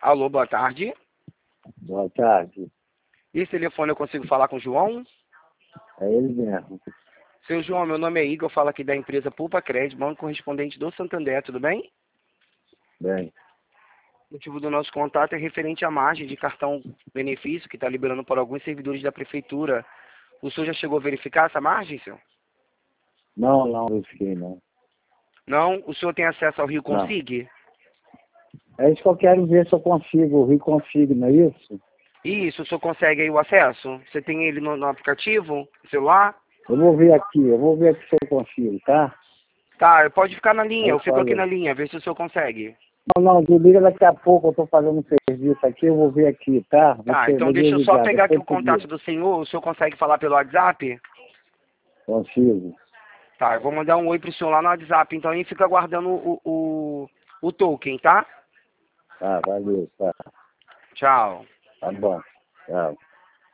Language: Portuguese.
Alô, boa tarde. Boa tarde. Esse telefone eu consigo falar com o João? É ele mesmo. Seu João, meu nome é Igor, eu falo aqui da empresa Pulpa Crédito, banco correspondente do Santander, tudo bem? Bem, O motivo do nosso contato é referente à margem de cartão benefício que está liberando para alguns servidores da prefeitura. O senhor já chegou a verificar essa margem, senhor? não verifiquei, não. Não? O senhor tem acesso ao Rio Não. Consig? É isso que eu quero ver se eu consigo, o Rio consigo, não é isso? Isso, o senhor consegue aí o acesso? Você tem ele no aplicativo, no celular? Eu vou ver aqui se eu consigo, tá? Tá, pode ficar na linha, Aí eu eu fico aqui falo. na linha, ver se o senhor consegue. Não, desliga daqui a pouco, eu tô fazendo um serviço aqui, eu vou ver aqui, tá? Tá, então Vou deixa eu só desligar, pegar aqui depois o te contato digo. do senhor, o senhor consegue falar pelo WhatsApp? Consigo. Tá, eu vou mandar um oi pro senhor lá no WhatsApp, então aí fica aguardando o token, tá? Tá, valeu, tá. Tchau. Tá bom. Tchau.